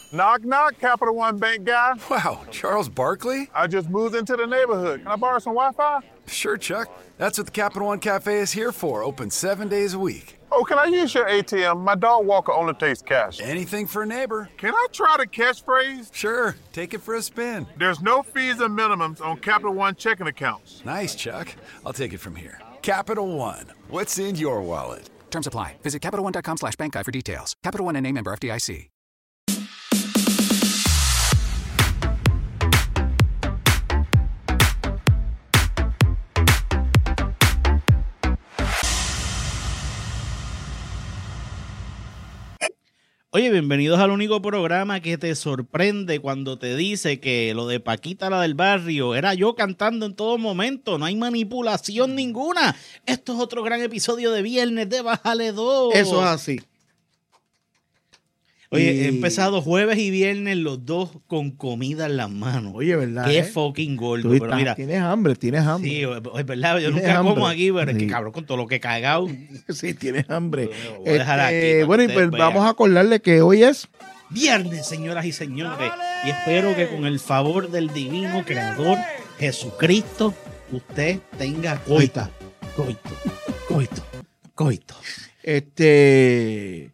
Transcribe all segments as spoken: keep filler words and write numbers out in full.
Knock, knock, Capital One Bank guy. Wow, Charles Barkley? I just moved into the neighborhood. Can I borrow some Wi-Fi? Sure, Chuck. That's what the Capital One Cafe is here for, open seven days a week. Oh, can I use your A T M? My dog Walker only takes cash. Anything for a neighbor. Can I try the catchphrase? Sure, take it for a spin. There's no fees or minimums on Capital One checking accounts. Nice, Chuck. I'll take it from here. Capital One, what's in your wallet? Terms apply. Visit CapitalOne.com slash bank guide for details. Capital One N A member F D I C. Oye, bienvenidos al único programa que te sorprende cuando te dice que lo de Paquita, la del barrio, era yo cantando en todo momento. No hay manipulación ninguna. Esto es otro gran episodio de Viernes de Bájale dos. Eso es así. Oye, y... he empezado jueves y viernes los dos con comida en las manos. Oye, ¿verdad? Qué eh? fucking gordo. Tú Pero estás, mira, tienes hambre, tienes hambre. sí, es verdad. Yo Tienes nunca hambre. como aquí, pero Sí. es que cabrón, con todo lo que he cagado. Sí, tienes hambre. Lo voy a dejar aquí Este, para bueno, y que pues ustedes vamos vean. a acordarle que hoy es... Viernes, señoras y señores, y espero que con el favor del divino creador Jesucristo usted tenga coito, coito, coito, coito. Este...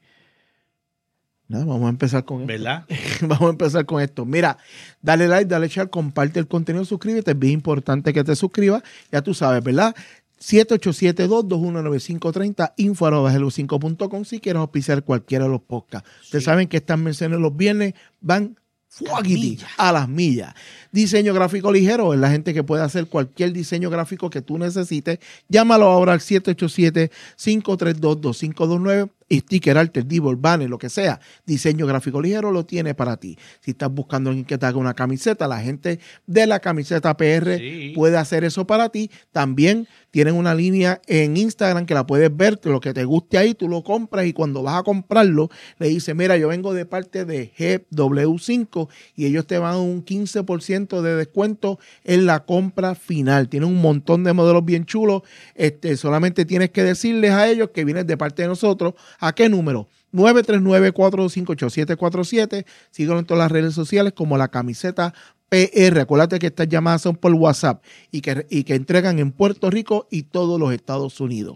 Nada, vamos a empezar con esto. ¿Verdad? Vamos a empezar con esto. Mira, dale like, dale share, comparte el contenido, suscríbete. Es bien importante que te suscribas. Ya tú sabes, ¿verdad? siete ocho siete, dos dos uno, nueve cinco tres cero, info arroba hello cinco punto com si quieres auspiciar cualquiera de los podcasts. Sí. Ustedes saben que estas menciones los viernes van fuaguiti, a las millas. Diseño gráfico ligero es la gente que puede hacer cualquier diseño gráfico que tú necesites. Llámalo ahora al siete ocho siete, cinco tres dos, dos cinco dos nueve. Sticker, arte, divo, banner, lo que sea. Diseño gráfico ligero lo tiene para ti. Si estás buscando alguien que te haga una camiseta, la gente de la camiseta P R sí. puede hacer eso para ti. También tienen una línea en Instagram que la puedes ver, lo que te guste ahí, tú lo compras y cuando vas a comprarlo, le dices, mira, yo vengo de parte de G W cinco y ellos te van a un quince por ciento de descuento en la compra final. Tienen un montón de modelos bien chulos. Este, solamente tienes que decirles a ellos que vienes de parte de nosotros. ¿A qué número? nueve tres nueve, cuatro dos cinco, ocho siete cuatro siete. Síguenos en todas las redes sociales como la camiseta P R. Acuérdate que estas llamadas son por WhatsApp y que, y que entregan en Puerto Rico y todos los Estados Unidos.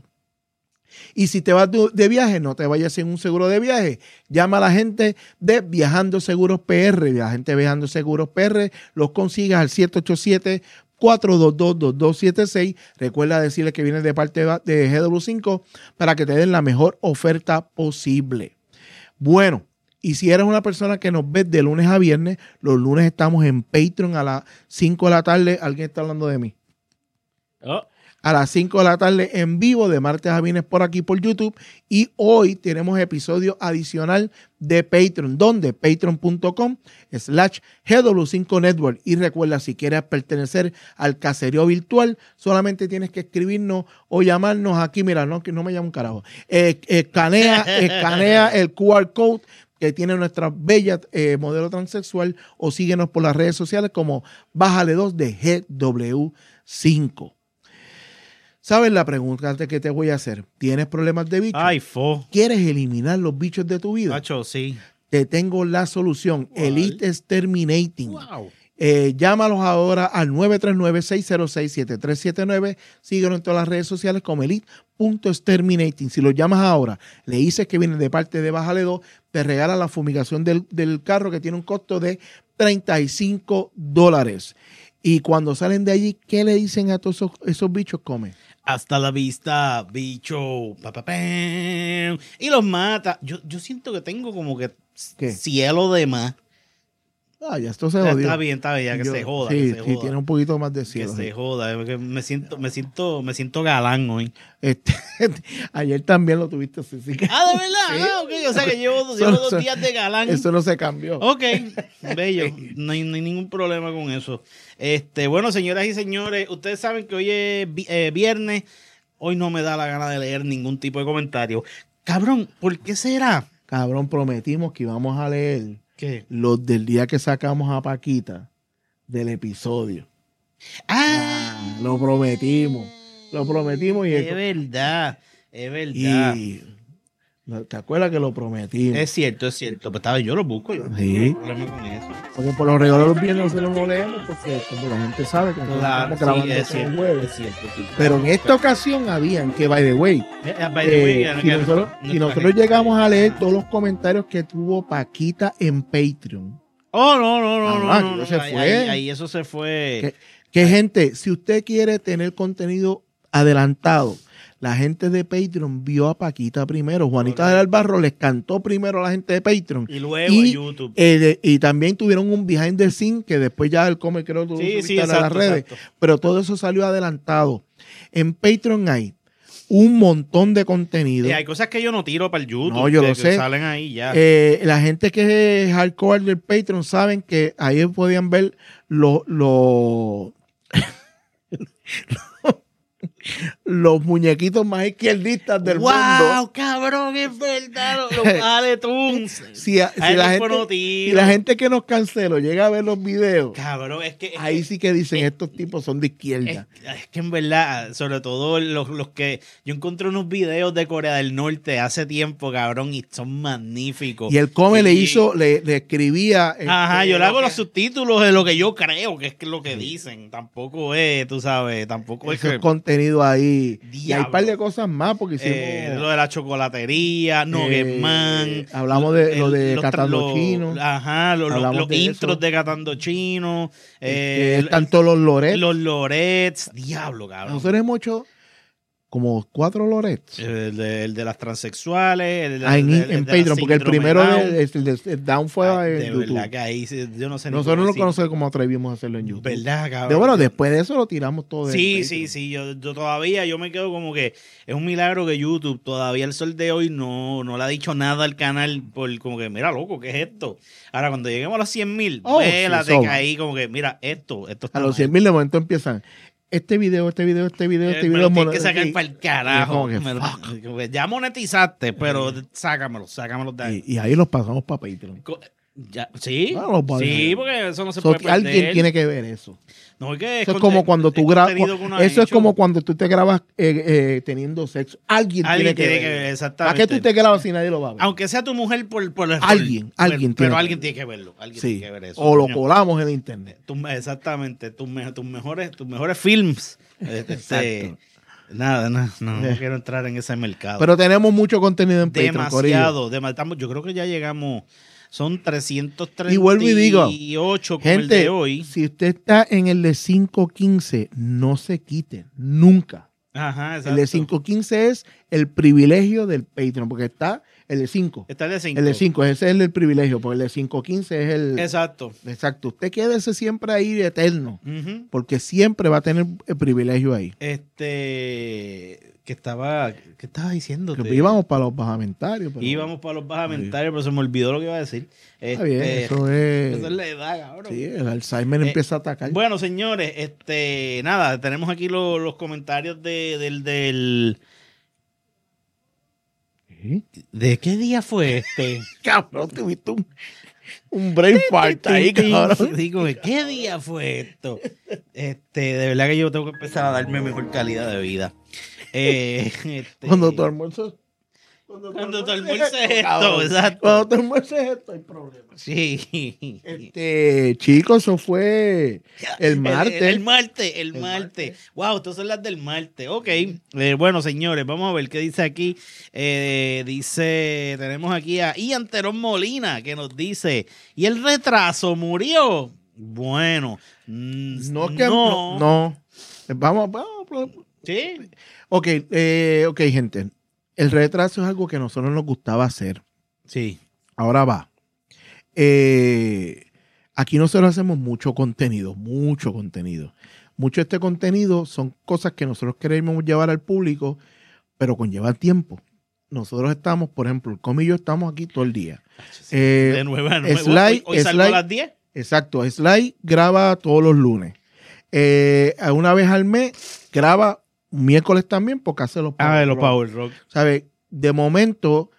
Y si te vas de viaje, no te vayas sin un seguro de viaje. Llama a la gente de Viajando Seguros P R. La gente de Viajando Seguros P R los consigues al siete ocho siete, cuatro dos dos, dos dos siete seis. Recuerda decirle que vienes de parte de G W cinco para que te den la mejor oferta posible. Bueno, y si eres una persona que nos ves de lunes a viernes, los lunes estamos en Patreon a las cinco de la tarde. ¿Alguien está hablando de mí? Oh. A las cinco de la tarde en vivo, de martes a viernes por aquí por YouTube. Y hoy tenemos episodio adicional de Patreon, donde patreon.com slash GW5 Network. Y recuerda, si quieres pertenecer al caserío virtual, solamente tienes que escribirnos o llamarnos aquí. Mira, no, que no me llamo un carajo. Eh, escanea, escanea el Q R code que tiene nuestra bella eh, modelo transexual o síguenos por las redes sociales como Bájale dos de G W cinco. ¿Sabes la pregunta que te voy a hacer? ¿Tienes problemas de bichos? Ay, fo. ¿Quieres eliminar los bichos de tu vida? Macho, sí. Te tengo la solución. Wow. Elite Exterminating. Wow. Eh, llámalos ahora al nueve tres nueve, seis cero seis, siete tres siete nueve. Síguenos en todas las redes sociales como elite punto exterminating. Si los llamas ahora, le dices que vienen de parte de Bájale dos, te regalan la fumigación del, del carro que tiene un costo de treinta y cinco dólares. Y cuando salen de allí, ¿qué le dicen a todos esos, esos bichos? Come. Hasta la vista, bicho. Pa, pa, pa, y los mata. Yo, yo siento que tengo como que ¿Qué? cielo de más. Ah, ya esto se jodió. Está bien, está bien, ya que Yo, se joda. Sí, que se sí, joda. tiene un poquito más de cielo. Que sí. se joda. Que me siento, me siento, me siento galán hoy. Este, ayer también lo tuviste así. Sí que, ah, de verdad. sí. Ah, ok. O sea que llevo, Eso llevo no dos se- días de galán. Eso no se cambió. Ok, bello. No hay, no hay ningún problema con eso. Este, bueno, señoras y señores, ustedes saben que hoy es vi- eh, viernes. Hoy no me da la gana de leer ningún tipo de comentario. Cabrón, ¿por qué será? Cabrón, prometimos que íbamos a leer ¿Qué? los del día que sacamos a Paquita del episodio. Ah, Ah, lo prometimos. Lo prometimos y, es verdad, es verdad. y ¿Te acuerdas que lo prometimos? Es cierto, es cierto. Pues estaba, yo lo busco. Yo no Sí. tengo problema con eso. Porque por los regalos los viernes nosotros no leemos porque como la gente sabe que nosotros Claro, estamos grabando sí, es todos los cierto, jueves. es cierto. Sí. Pero en esta ocasión habían que, by the way, Eh, eh, by the way, eh, ya no si queda- nosotros, no si traje- nosotros llegamos a leer todos los comentarios que tuvo Paquita en Patreon, Oh, no, no, no, Ah, no. aquí no, no, se ahí, fue. ahí- ahí eso se fue. que, que gente, si usted quiere tener contenido adelantado, la gente de Patreon vio a Paquita primero. Juanita del Albarro les cantó primero a la gente de Patreon. Y luego Y, en YouTube. eh, de- y también tuvieron un behind the scene que después ya el come creo que tú Sí, subiste sí, a las exacto, redes. exacto. Pero todo eso salió adelantado. En Patreon hay un montón de contenido. Y hay cosas que yo no tiro para el YouTube. No, yo que- lo que sé. salen ahí ya. Eh, la gente que es hardcore del Patreon saben que ahí podían ver los los los muñequitos más izquierdistas del ¡Wow, mundo. cabrón! Es verdad. Los, los Aletunes. Si, a- si Ahí la les pone gente, tiro. si la gente que nos canceló llega a ver los videos, Cabrón, es que. es ahí que- sí que dicen estos tipos son de izquierda. Es, es que en verdad, sobre todo los, los que yo encontré unos videos de Corea del Norte hace tiempo, cabrón, y son magníficos. Y el come le Y- hizo, le, le escribía. Ajá, este, yo le hago lo los que- subtítulos de lo que yo creo que es lo que dicen. Tampoco es, tú sabes, tampoco es esos que. contenidos ahí. Y hay Diablo. un par de cosas más porque hicimos. eh, lo de la chocolatería, Nuggetman. Eh, hablamos de lo de los tra- Catando los- Chino. Ajá, los, los- Hablamos los de intros eso. de Catando Chino. que Eh, están todos los Loret. los Lorets. Diablo, cabrón. Nosotros hemos hecho como cuatro Lorets. El de, el de las transexuales, el de, Ah, en, el de- el en de la Patreon, porque el síndrome primero Down. de, el de- el Down fue Ay, en de YouTube. verdad que ahí sí, yo no sé ni Nosotros cómo no lo decir. conocemos cómo atrevimos a hacerlo en YouTube. ¿Verdad, cabrón? De, bueno, después de eso lo tiramos todo. en Sí, Patreon. sí, sí. Yo, yo todavía, yo me quedo como que es un milagro que YouTube todavía el sol de hoy no, no le ha dicho nada al canal por como que, mira, loco, ¿qué es esto? Ahora, cuando lleguemos a los cien mil, Oh, sí, vélate eso que va. ahí como que, mira, esto, esto está A los mal. cien mil de momento empiezan. Este video, este video, este video, Eh, este me video. lo tienes mono- que sacar y- para el y es carajo. como que, Me lo- fuck. como que ya monetizaste, pero sácamelo, sácamelo de ahí. Y, y ahí los pasamos para Patreon. Co- Ya, ¿Sí? Ah, los padres. Sí, porque eso no se So, puede perder. alguien tiene que ver eso. No, es que Eso es conte- como cuando tú es grabas. contenido que uno ha Eso es hecho. como cuando tú te grabas eh, eh, teniendo sexo. Alguien, Alguien tiene que tiene que ver. ver, ¿Para exactamente. qué tú te grabas si nadie lo va a ver? Aunque sea tu mujer por, por el Alguien, alguien pero, tiene pero que alguien verlo. tiene que verlo. Alguien Sí. tiene que ver eso. O lo coño. colamos en internet. Tu- exactamente. Tus, me- tus mejores, tus mejores films. Este, Exacto. Nada, nada, no, no quiero entrar en ese mercado. Pero tenemos mucho contenido en Patreon, Corillo. demasiado, demasiado. Yo creo que ya llegamos. Son trescientos treinta Y vuelvo y digo, y ocho con el Gente, de hoy. si usted está en el de cinco quince, no se quite, nunca. Ajá, exacto. El de cinco quince es el privilegio del Patreon, porque está el de cinco. Está el de cinco. El de cinco, ese es el del privilegio, porque el de cinco quince es el... Exacto. Exacto. Usted quédese siempre ahí eterno, Ujú. porque siempre va a tener el privilegio ahí. Este. Que estaba. ¿Qué estaba diciendo? Que íbamos para los bajamentarios. Pero, Íbamos para los bajamentarios, pero se me olvidó lo que iba a decir. Está bien, Este, eso es... Esa es la edad, cabrón. Sí, el Alzheimer Eh, empieza a atacar. Bueno, señores, este, nada, tenemos aquí lo- los comentarios de, del, del. ¿Sí? ¿De qué día fue este? Cabrón, tuviste un, un brain fart ahí, cabrón. Digo, ¿qué día fue esto? Este, de verdad que yo tengo que empezar a darme mejor calidad de vida. Eh, este, Cuando tu almuerzo... Cuando tu almuerzo es esto, cabrón. exacto. Cuando tu almuerzo es esto, hay problemas. Sí. Este, chicos, eso fue el martes. El, el martes, el, martes. Wow, estas son las del martes. Ok. Eh, bueno, señores, vamos a ver qué dice aquí. Eh, dice, tenemos aquí a Ian Terón Molina que nos dice, ¿y el retraso murió? Bueno, mm, No, que no. no. Vamos, vamos. Sí. Ok, eh, ok, gente. El retraso es algo que a nosotros nos gustaba hacer. Sí. Ahora va. Eh, aquí nosotros hacemos mucho contenido, mucho contenido. Mucho de este contenido son cosas que nosotros queremos llevar al público, pero conlleva tiempo. Nosotros estamos, por ejemplo, el Com y yo estamos aquí todo el día. Eh, De nuevo a nuevo. Sly- Hoy, hoy salgo Sly- a las diez. Exacto, Sly graba todos los lunes. Eh, una vez al mes graba miércoles también porque hace los Ah, de los Rock. Power Rock. ¿Sabe? De momento,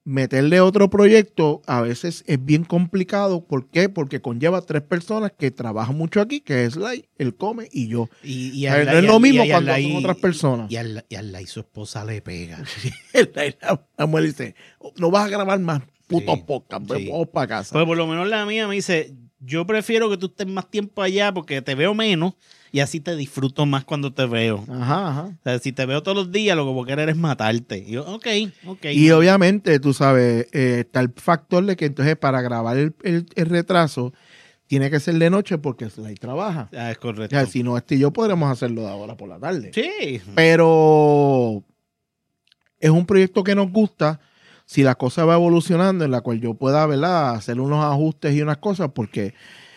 meterle otro proyecto a veces es bien complicado. ¿Por qué? Porque conlleva tres personas que trabajan mucho aquí, que es Lai, el Come y yo. Y, y A ver, al- no es y lo al- mismo y al- cuando y son al- otras personas. Y al, y al Lai su esposa le pega. La, la mujer dice, no vas a grabar más putos Sí, podcast, sí. vamos para casa. Pues por lo menos la mía me dice, yo prefiero que tú estés más tiempo allá porque te veo menos y así te disfruto más cuando te veo. Ajá, ajá. O sea, si te veo todos los días, lo que voy a querer es matarte. Y yo, ok, ok. Y obviamente, tú sabes, eh, está el factor de que entonces para grabar el, el- el retraso tiene que ser de noche porque Sly trabaja. Ah, es O correcto. sea, si no, este y yo podremos hacerlo de ahora por la tarde. Sí. Pero es un proyecto que nos gusta. Si la cosa va evolucionando, en la cual yo pueda, ¿verdad?, hacer unos ajustes y unas cosas, porque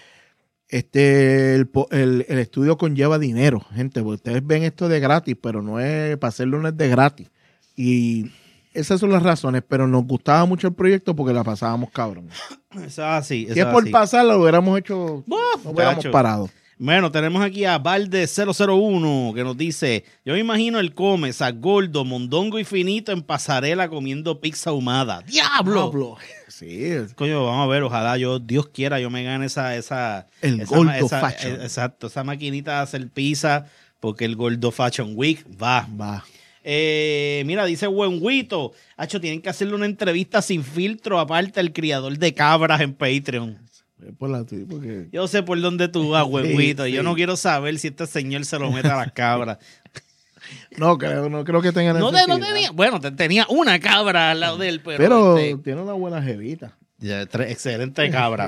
este el, po- el- el estudio conlleva dinero, gente. Porque ustedes ven esto de gratis, pero no es, para hacerlo no es de gratis. Y esas son las razones, pero nos gustaba mucho el proyecto porque la pasábamos cabrón. Eso es así. Eso Si es es por así. pasarla, lo hubiéramos hecho, Buh, no hubiéramos tacho. parado. Bueno, tenemos aquí a Valde cero cero uno que nos dice, yo me imagino el Come, Gordo, Mondongo y Finito en pasarela comiendo pizza ahumada. ¡Diablo! Pablo. Sí, es- Coño, vamos a ver, ojalá yo, Dios quiera, yo me gane esa, esa, El esa, Gordo esa- Fashion. eh, exacto, esa maquinita de hacer pizza, porque el Gordo Fashion Week va. va. Eh, mira, dice Buenguito, Hacho, tienen que hacerle una entrevista sin filtro, aparte al criador de cabras en Patreon. Es por la tuya, porque Yo sé por dónde tú vas, Buenguito, Sí, yo sí. no quiero saber si este señor se lo mete a las cabras. no creo, no creo que tenga No, te- no necesidad. tenía, bueno, te- tenía una cabra al lado de él, pero, Pero este, tiene una buena jevita. ya, tre- excelente cabra.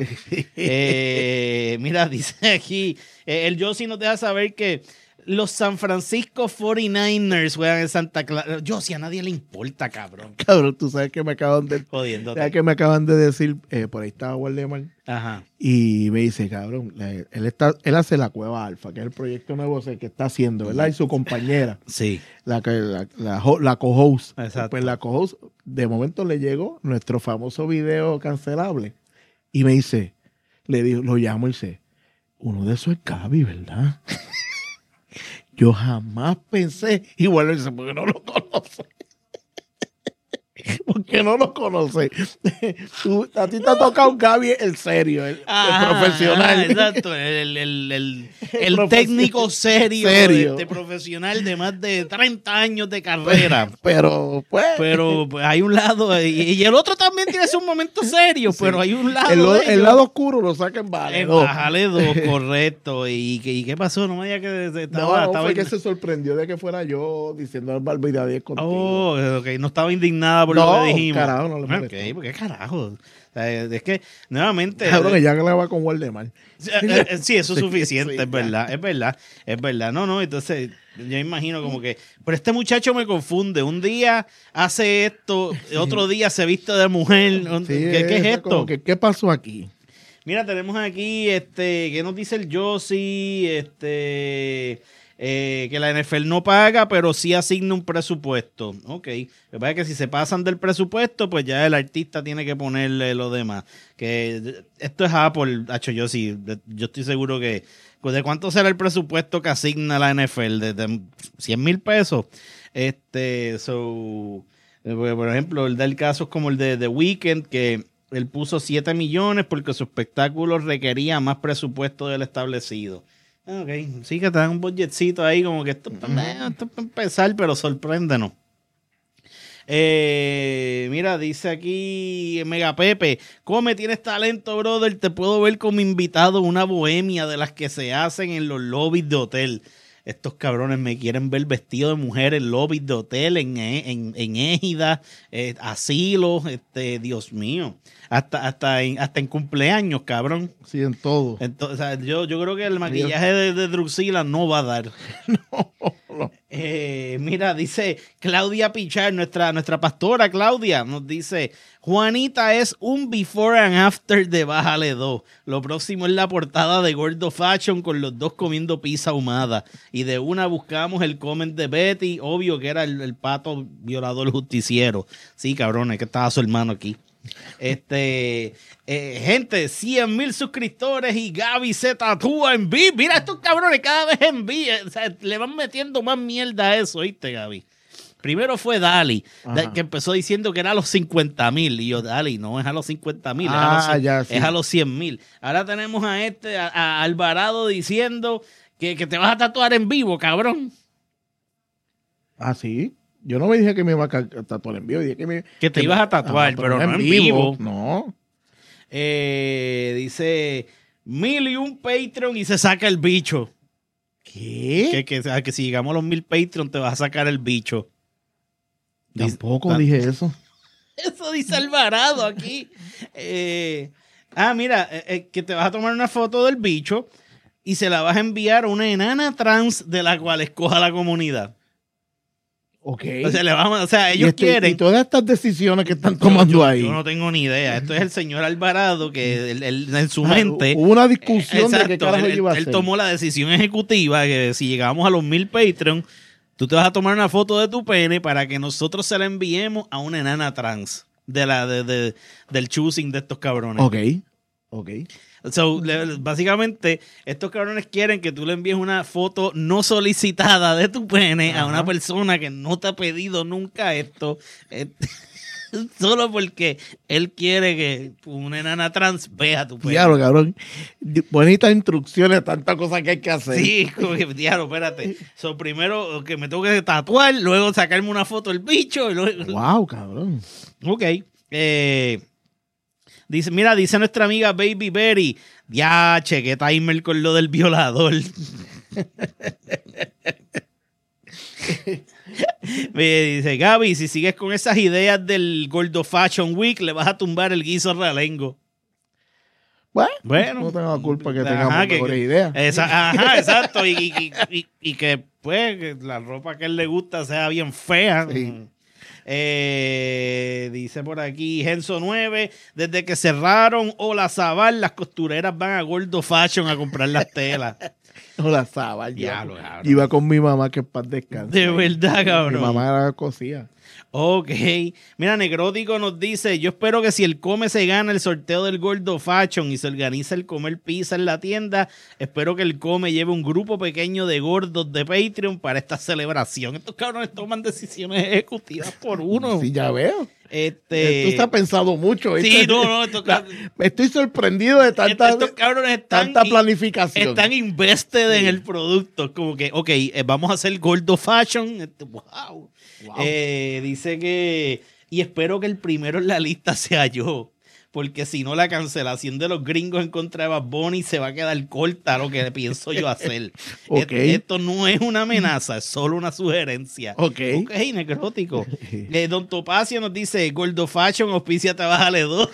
Eh, mira, dice aquí, eh, el Josie nos deja saber que los San Francisco cuarenta y nueve ers juegan en Santa Clara. Josie, a nadie le importa, cabrón. Cabrón, tú sabes que me acaban de, Jodiéndote. sabes que me acaban de decir, eh, por ahí estaba Waldemar, Ajá. y me dice, cabrón, eh, él está, él hace la Cueva Alfa, que es el proyecto nuevo ese que está haciendo, ¿verdad? Y su compañera, Sí. la que la, la, ho- la co-host. Exacto. Pues la co-host, de momento le llegó nuestro famoso video cancelable, y me dice, le digo, lo llamo y dice, uno de esos es Gaby, ¿verdad? Yo jamás pensé, y bueno, dice, porque no lo conoce. Porque no lo conoce. Tú- a ti te ha tocado Gaby el serio, el, el Ajá, profesional. ajá, exacto, el, el, el, el Profesio- técnico serio, Serio. Este profesional de más de treinta años de carrera. Pero, pues, Pero pues, hay un lado, y, y el otro también tiene sus momentos serios, pero hay un lado. el, lo- de el ellos. lado oscuro lo saca en vale. Eh, No, bájale dos, correcto. ¿Y, qué- y qué pasó? No me diga que se- no, estaba. no, estaba fue que in- se sorprendió de que fuera yo diciendo barbaridades contigo. Oh, ok, no estaba indignada por No, lo que dijimos. carajo, no le molestó. Ok, porque carajo. O sea, es que, nuevamente. Cabrón, ella graba con Waldemar. Eh, eh, Sí, eso es Sí, suficiente, sí, es verdad, es verdad, es verdad. No, no, entonces yo imagino como que, pero este muchacho me confunde. Un día hace esto, otro día se viste de mujer. Sí, ¿Qué, qué es eso como esto? que, ¿qué pasó aquí? Mira, tenemos aquí, este, ¿qué nos dice el Josie? Este, eh, que la N F L no paga, pero sí asigna un presupuesto. Ok. Lo que pasa es que si se pasan del presupuesto, pues ya el artista tiene que ponerle lo demás. Que esto es Apple, hacho, yo sí, de- yo estoy seguro que, pues, ¿de cuánto será el presupuesto que asigna la N F L? ¿De, de cien mil pesos? Este, so, eh, por ejemplo, el del caso es como el de The Weeknd, que él puso siete millones porque su espectáculo requería más presupuesto del establecido. Ok, sí que te dan un budgetcito ahí como que esto, eh, esto es para empezar, pero sorpréndenos. Eh, mira, dice aquí Mega Pepe, Come, tienes talento, brother, te puedo ver como invitado a una bohemia de las que se hacen en los lobbies de hotel. Estos cabrones me quieren ver vestido de mujer en lobbies de hotel, en, en, en égida, eh, asilo, este, Dios mío. Hasta, hasta, en, hasta en cumpleaños, cabrón. Sí, en todo. Entonces, o sea, yo, yo creo que el maquillaje de, de Drusila no va a dar. No. Eh, mira, dice Claudia Pichar, nuestra, nuestra pastora Claudia, nos dice, Juanita es un before and after de Bájale dos. Lo próximo es la portada de Gordo Fashion con los dos comiendo pizza ahumada. Y de una buscamos el comment de Betty, obvio que era el, el pato violador justiciero. Sí, cabrones, que estaba su hermano aquí. Este, eh, gente, cien mil suscriptores y Gaby se tatúa en vivo. Mira estos cabrones cada vez en vivo. O sea, le van metiendo más mierda a eso, ¿viste, Gaby? primero fue Dali, Ajá. que empezó diciendo que era a los cincuenta mil. Y yo, Dali, no es a los cincuenta mil, Ah, es, a los, ya, sí. es a los cien mil. Ahora tenemos a este, a, a Alvarado diciendo que, que te vas a tatuar en vivo, cabrón. Ah, sí. Yo no me dije que me iba a ca- tatuar en vivo. Dije que, me, Que te ibas a tatuar, pero no en vivo. No. Eh, dice mil y un Patreon y se saca el bicho. ¿Qué? Que, que, que si llegamos a los mil Patreon te vas a sacar el bicho. Tampoco Dice- dije eso. Eso dice Alvarado aquí. Eh, ah, mira, eh, eh, que te vas a tomar una foto del bicho y se la vas a enviar a una enana trans de la cual escoja la comunidad. Ok. O sea, le vamos, o sea y, ellos este- quieren... y todas estas decisiones que están Yo- tomando yo, ahí. yo no tengo ni idea. Esto es el señor Alvarado que él- él- en su mente... Hubo una discusión de qué Exacto, carajo él, iba a él hacer. tomó la decisión ejecutiva que si llegamos a los mil Patreon, tú te vas a tomar una foto de tu pene para que nosotros se la enviemos a una enana trans de la de, de- del choosing de estos cabrones. Ok. Ok. So, le- básicamente, estos cabrones quieren que tú le envíes una foto no solicitada de tu pene a una persona que no te ha pedido nunca esto. eh, Solo porque él quiere que una enana trans vea tu pene. Diablo, cabrón. Di- Bonitas instrucciones, tantas cosas que hay que hacer. Sí, como que, diablo, espérate. So, primero que me tengo que tatuar, luego sacarme una foto del bicho. Y luego... Wow, cabrón. Ok. Eh, dice, mira, dice nuestra amiga Baby Berry. Ya, che, qué timer con lo del violador. Me dice, Gaby, si sigues con esas ideas del Gordo Fashion Week, le vas a tumbar el guiso realengo. Bueno, Bueno. no tengo la culpa que Ajá, tengamos que- mejores ideas. Esa- ajá, exacto. Y, y- y- y que, pues, que la ropa que a él le gusta sea bien fea. Sí. Eh, dice por aquí, Genso nueve, desde que cerraron Hola Zaval, las costureras van a Gordo Fashion a comprar las telas. No la sabía. Diablo, cabrón. Iba con mi mamá que es para descansar. De verdad, cabrón. Mi mamá era cosía. Ok. Mira, Necrótico nos dice, yo espero que si el Come se gana el sorteo del Gordo Fashion y se organiza el comer pizza en la tienda, espero que el Come lleve un grupo pequeño de gordos de Patreon para esta celebración. Estos cabrones toman decisiones ejecutivas por uno. Sí, ya veo. Este... Esto se ha pensado mucho. Sí, ¿viste? no, no, estos La- cabrones- Estoy sorprendido de tanta, estos cabrones están, tanta in- planificación. están invested en el producto. Como que, ok, eh, vamos a hacer Gordo Fashion. Este, wow. Wow. Eh, dice que, y espero que el primero en la lista sea yo. Porque si no, la cancelación de los gringos en contra de Bad Bunny se va a quedar corta, lo que pienso yo hacer. Ok. Est- Esto no es una amenaza, es solo una sugerencia. Ok. Ok, necrótico. Eh, Don Topacio nos dice, Gordo Fashion, auspicia, trabajale dos.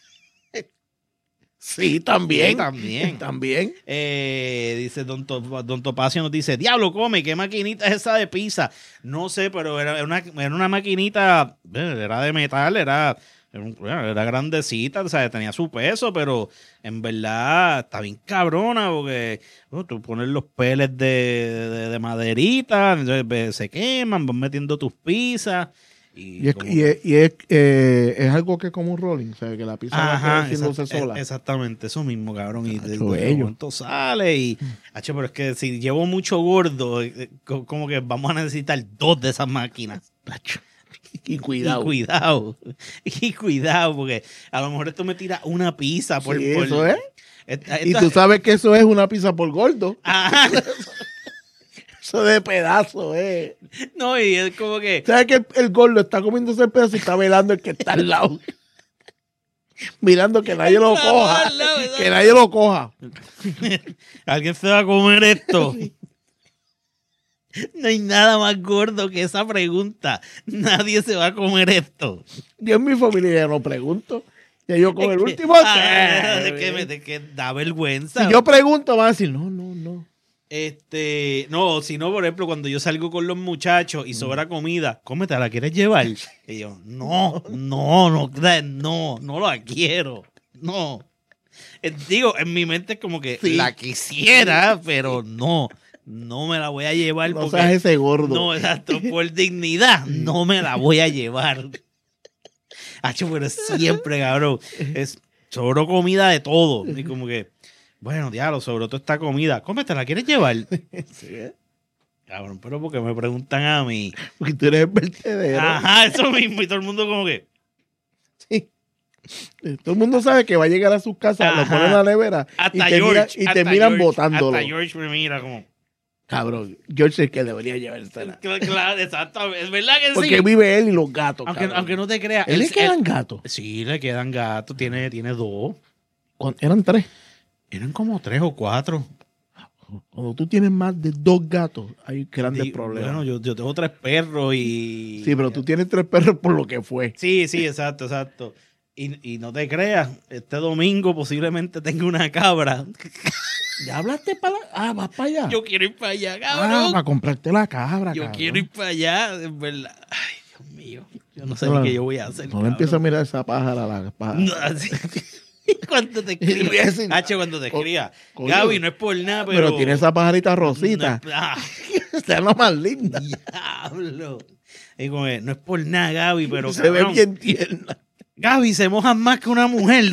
Sí, también. Sí, también. También. Eh, dice Don, To- Don Topacio nos dice, diablo, come, ¿qué maquinita es esa de pizza? No sé, pero era una, era una maquinita, eh, era de metal, era, era, un- era grandecita, o sea, tenía su peso, pero en verdad está bien cabrona, porque oh, tú pones los pellets de, de, de maderita, entonces, ve, se queman, vas metiendo tus pizzas. Y, Y es, como- y es, y es, eh, es algo que es como un rolling, o sea, que la pizza va Ajá, haciéndose exact- sola. exactamente, eso mismo, cabrón. Y de, Tacho, de bello. momento sale y, hacho, pero es que si llevo mucho gordo, eh, co- como que vamos a necesitar dos de esas máquinas. Tacho. Y cuidado. Y cuidado, y cuidado, porque a lo mejor esto me tira una pizza por... Sí, por- eso es. Esta- Y esta- tú sabes que eso es una pizza por gordo. Ajá. Eso de pedazo, eh. No, y es como que... ¿Sabes que el, el gordo está comiéndose el pedazo y está velando el que está al lado? Mirando que nadie lo Está coja. al lado, exacto. Que nadie lo coja. ¿Alguien se va a comer esto? No hay nada más gordo que esa pregunta. Nadie se va a comer esto. Yo en mi familia ya no pregunto. Ya yo con Es el que- último. Ah, de que, me- de que da vergüenza. Si yo pregunto, van a decir, no, no, no. Este, no, si no, por ejemplo, cuando yo salgo con los muchachos y sobra comida, cómete, ¿la quieres llevar? Y yo, no, no, no, no, no la quiero. No. Eh, Digo, en mi mente es como que Sí. la quisiera, pero no. No me la voy a llevar No porque... seas ese gordo. No, exacto, por dignidad, no me la voy a llevar. Hacho, pero siempre, cabrón, es sobró comida de todo. Y como que, bueno, diablo, sobró toda esta comida. Cómetela, ¿quieres llevar? Sí, ¿eh? Cabrón, pero porque me preguntan a mí. Porque tú eres el vertedero. Ajá, eso mismo. Y todo el mundo como que... Sí. Todo el mundo sabe que va a llegar a su casa, lo pone en la nevera hasta y, te George, mira, y hasta terminan George, botándolo. Hasta George me mira como... Cabrón, George es el que debería llevársela. Claro, claro, exacto. Es verdad que Porque sí. vive él y los gatos. Aunque, cabrón. aunque no te creas. ¿Él le él- quedan él- gatos? Sí, le quedan gatos. Tiene, tiene dos. Con- Eran tres. Eran como tres o cuatro. Cuando tú tienes más de dos gatos, hay grandes Di- problemas. Bueno, yo, yo tengo tres perros y... Sí, pero tú tienes tres perros por lo que fue. Sí, sí, exacto, exacto. Y, y no te creas, este domingo posiblemente tenga una cabra. ¿Ya hablaste para la... Ah, vas para allá. Yo quiero ir para allá, ah, cabrón. para comprarte la cabra, Yo cabrón. quiero ir para allá, de verdad. Ay, Dios mío. Yo no sé No, ni qué yo voy a hacer. No le empiezo a mirar esa pájara a la pájara. No, así- cuando te Y le voy a escriba. decir, Hacho, cuando te co- escriba. coño, Gaby, no es por nada, pero. pero... tiene esa pajarita rosita. No, ah, Esa es la más linda. diablo. Y como que, no es por nada, Gaby, pero. Se ve cabrón, bien tierna. Gaby se mojan más que una mujer.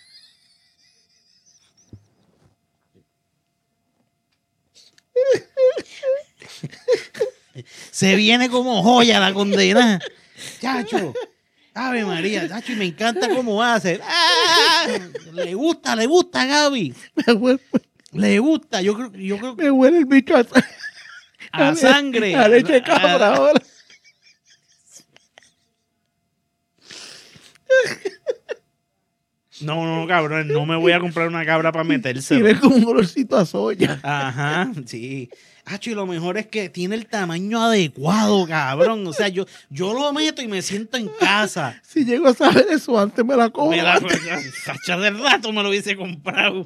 Se viene como joya la condena. Chacho. Ave María, chacho, y me encanta cómo hace. ¡Ah! Le gusta, le gusta, Gaby. Me huele, Le gusta. Yo creo, yo creo que me huele el bicho a, a sangre. A leche de cabra A- ahora. No, no, no, cabrón. No me voy a comprar una cabra para meterse. Tiene como un olorcito a soya. Ajá, sí. Hacho, y lo mejor es que tiene el tamaño adecuado, cabrón. O sea, yo, yo lo meto y me siento en casa. Si llego a saber eso antes, me la como. Me la cacha de rato me lo hubiese comprado.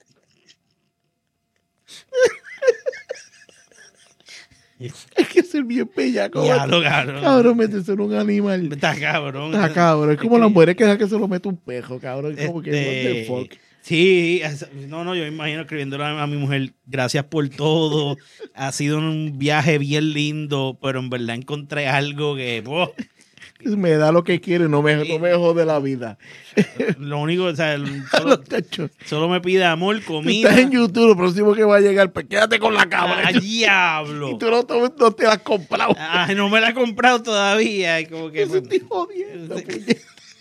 Es que ser bien bella, Ya lo cabrón. Cabrón, métese en un animal. Está cabrón. Está cabrón. Es como las mujeres que dejan que se lo mete un pejo, cabrón. Es como que, Este, what the fuck. Sí, es- no, no, yo me imagino escribiéndole a, a mi mujer, gracias por todo, ha sido un viaje bien lindo, pero en verdad encontré algo que, oh, Me da lo que quiere, no me, no me jode la vida. lo único, o sea, el- solo, Tacho, solo me pide amor, comida. estás en YouTube, lo próximo que va a llegar, pues quédate con la cabra. ¡Ah, diablo! Y tú no, te- no te la has comprado. Ay, no me la he comprado todavía. y como que, Eso pues, estoy jodiendo. Sí. puñeta.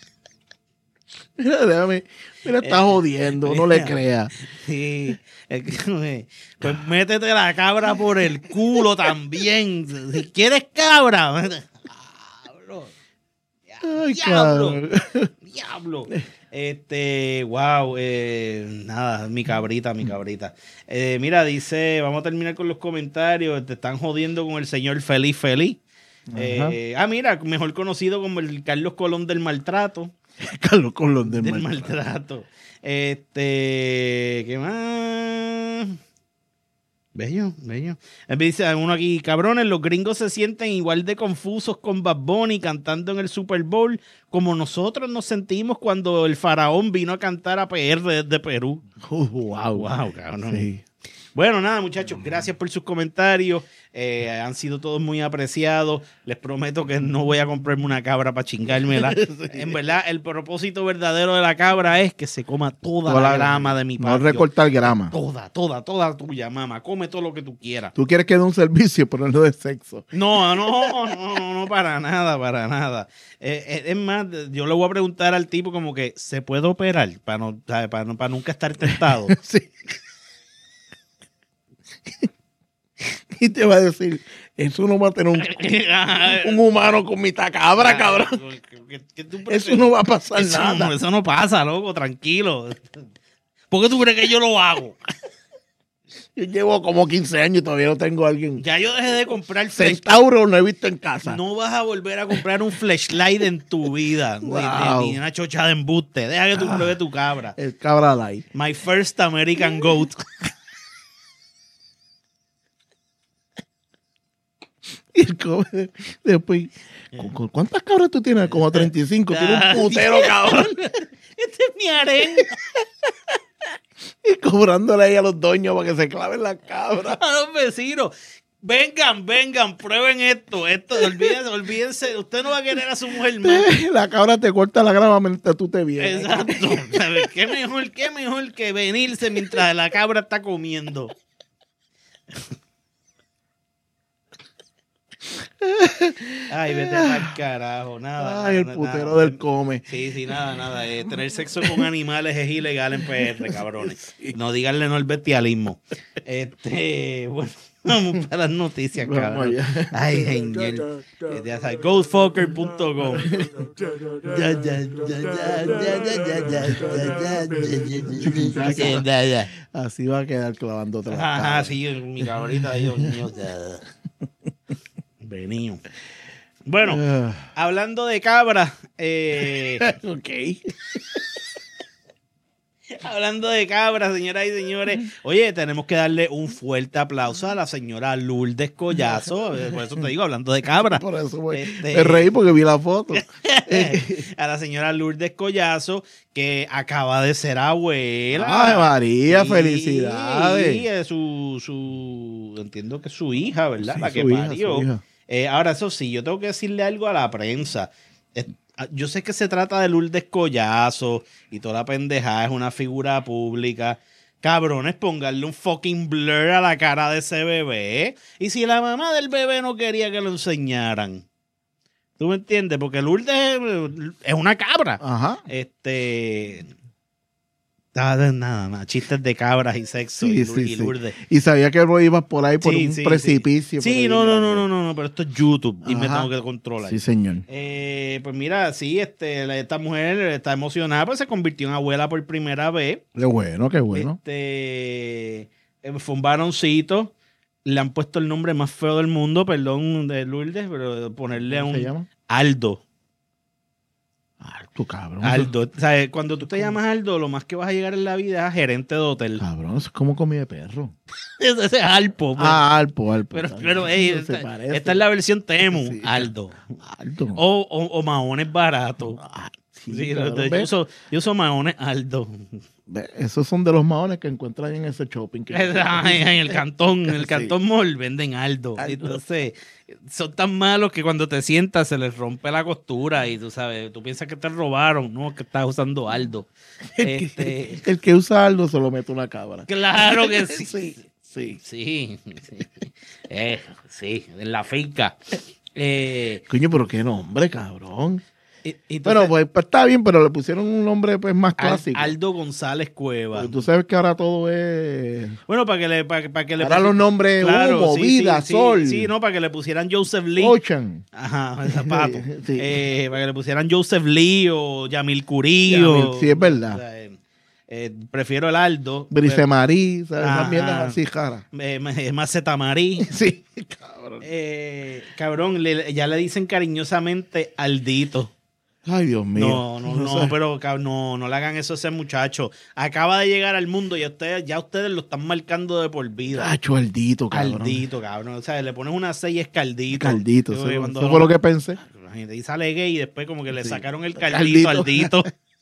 Mira, déjame. Mira, está jodiendo, no le creas. sí, es que, pues métete la cabra por el culo también. Si quieres cabra, diablo. Ay, Diablo. cabrón. Diablo. Este, wow, eh, nada, mi cabrita, mi cabrita. Eh, mira, dice, vamos a terminar con los comentarios. Te están jodiendo con el señor Feliz Feliz. Eh, ah, mira, mejor conocido como el Carlos Colón del maltrato. Carlos Colón del, Del maltrato. maltrato. Este, ¿qué más? Bello, bello. Me dice uno aquí, cabrones, los gringos se sienten igual de confusos con Bad Bunny cantando en el Super Bowl como nosotros nos sentimos cuando el faraón vino a cantar a P R desde Perú. Uh, wow. Wow, cabrón. Sí. Bueno, nada, muchachos, gracias por sus comentarios. Eh, han sido todos muy apreciados. Les prometo que no voy a comprarme una cabra para chingármela. En verdad, el propósito verdadero de la cabra es que se coma toda, Toda la la- grama de mi No patio. recortar grama. Toda, toda, toda tuya, mamá. Come todo lo que tú quieras. Tú quieres que dé un servicio, pero no de sexo. No, no, no, no, no, para nada, para nada. Eh, eh, es más, yo le voy a preguntar al tipo como que, ¿se puede operar? Para, no, ¿sabe? para, no- para nunca estar tentado. Sí. Y te va a decir, eso no va a tener un, un humano con mitad cabra, cabrón. ¿Qué- qué tú Eso prefieres? no va a pasar Eso nada. no, eso no pasa, loco, tranquilo. ¿Por qué tú crees que yo lo hago? Yo llevo como quince años y todavía no tengo a alguien. Ya yo dejé de comprar flash. Centauro no he visto en casa. No vas a volver a comprar un flashlight en tu vida. Ni- Wow. Ni, ni una chocha de embuste. Deja que tú pruebes tu cabra. El cabra light. My first American goat. Y el cobre, después, ¿cu- cu- ¿cuántas cabras tú tienes? Como treinta y cinco. Tiene un putero, cabrón. Este es mi harén. Y cobrándole ahí a los dueños para que se claven las cabras. A los vecinos. Vengan, vengan, prueben esto. Esto, olvídense, olvídense. Usted no va a querer a su mujer más. La cabra te corta la grama mientras tú te vienes. Exacto. ¿Sabes? ¿Qué mejor, qué mejor que venirse mientras la cabra está comiendo? Ay, vete pa'l carajo, nada. Ay, el nada, putero nada. del come. Sí, sí, nada, nada. Eh, tener sexo con animales es ilegal en P R, cabrones. No díganle no al bestialismo. Este, bueno, vamos para las noticias, Vamos cabrón. allá. Ay, genial. Ya sabes, goldfucker punto com. Ya, ya, ya, ya, ya, ya, ya, ya, ya, ya, ya. Así va a quedar clavando otra vez. Ajá, sí, mi cabrita, Dios mío. Venido. Bueno, Ah. hablando de cabras, eh, Ok. hablando de cabras, señoras y señores, oye, tenemos que darle un fuerte aplauso a la señora Lourdes Collazo, eh, por eso te digo, hablando de cabras. Por eso voy. Este- Me reí porque vi la foto. A la señora Lourdes Collazo, que acaba de ser abuela. Ay, María, Sí, felicidades. Sí, es su, su, entiendo que es su hija, ¿verdad? Sí, la que su hija, parió. su hija. Eh, ahora, eso sí, yo tengo que decirle algo a la prensa. Es- Yo sé que se trata de Lourdes Collazo y toda la pendejada es una figura pública. Cabrones, pónganle un fucking blur a la cara de ese bebé. Y si la mamá del bebé no quería que lo enseñaran. ¿Tú me entiendes? Porque Lourdes es- es una cabra. Ajá. Este. Nada, nada, nada. Chistes de cabras y sexo Sí, y, sí, Lour- y sí. Lourdes. Y sabía que vos ibas por ahí por Sí, un sí, precipicio. Sí, por no, ahí no, no, grande. no, no, no, pero esto es YouTube y me Ajá. tengo que controlar. Sí, señor. Eh, pues mira, sí, este, la- esta mujer está emocionada, pues se convirtió en abuela por primera vez. Qué bueno, qué bueno. Este, eh, fue un varoncito. Le han puesto el nombre más feo del mundo, perdón, de Lourdes, pero ponerle a ¿Cómo se un llama? Aldo. Tu cabrón. Aldo. O sea, cuando tú te llamas Aldo, lo más que vas a llegar en la vida es a gerente de hotel. Cabrón, eso es como comida de perro. Ese es Alpo. pues. Ah, Alpo, Alpo. pero, Está pero bien, ey, se esta, parece. esta es la versión Temu, Sí. Aldo. Alto. O, o, o maones baratos. Ah, sí, Sí, cabrón, yo, ve, uso, yo uso maones Aldo. ve, esos son de los maones que encuentran en ese shopping. que- Ay, en el cantón, en el Sí. cantón mall venden Aldo. Aldo. Entonces, son tan malos que cuando te sientas se les rompe la costura y tú sabes, tú piensas que te robaron, no, que estás usando Aldo. Este, El que usa Aldo se lo mete una cabra. claro que sí. Sí, sí. Sí, sí, eh, sí, en la finca. Eh, Coño, pero qué nombre, cabrón. y- y Bueno, entonces, pues, pues está bien, pero le pusieron un nombre pues más Al- clásico. Aldo González Cueva. Porque tú sabes que ahora todo es... Bueno, para que le, para, que- para que le Ahora pusi- los nombres, humo, sí, vida, sí, sol. Sí, sí, no, para que le pusieran Joseph Lee. Ocean. Ajá, el zapato. Sí. Eh, para que le pusieran Joseph Lee o Yamil Curillo. Yamil, sí, es verdad. O sea, eh, eh, prefiero el Aldo. Brice Marí, ¿sabes? Ajá. Esas mierdas así, cara. Eh, eh, Maceta Marí. Sí, cabrón. Eh, cabrón, le- ya le dicen cariñosamente Aldito. Ay, Dios mío. No, no, no, sé. pero cab- no, no le hagan eso a ese muchacho. Acaba de llegar al mundo y ustedes, ya ustedes lo están marcando de por vida. Cacho, Aldito, cabrón. Caldito, cabrón. O sea, le pones una C y es caldito. Caldito, Yo, eso, cuando eso fue lo que pensé. Imagínate, y sale gay y después como que le Sí. sacaron el caldito, Caldito. aldito.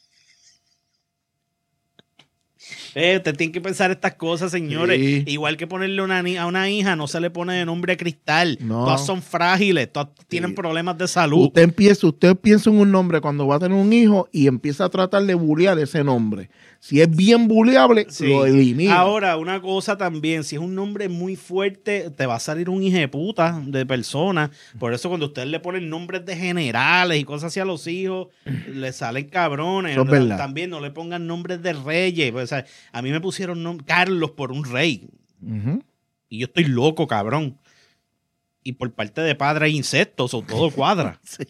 Eh, usted tiene que pensar estas cosas, señores. Sí. Igual que ponerle una, ni- a una hija, no se le pone de nombre Cristal. No. Todas son frágiles, todas tienen problemas de salud. Usted empieza, usted piensa en un nombre cuando va a tener un hijo y empieza a tratar de bullear ese nombre. Si es bien bulleable, Sí. lo elimina. Ahora, una cosa también, si es un nombre muy fuerte, te va a salir un hijo de puta de persona. Por eso cuando ustedes le ponen nombres de generales y cosas así a los hijos, le salen cabrones. Eso es verdad. También no le pongan nombres de reyes. Pues, o sea, a mí me pusieron nom- Carlos por un rey. Ujú. Y yo estoy loco, cabrón. Y por parte de padre hay insectos o todo cuadra. Sí.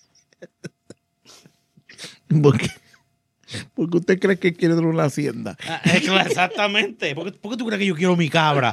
Porque, porque usted cree que quiere tener una hacienda. Ah, es que exactamente. ¿Por qué, por qué tú crees que yo quiero mi cabra?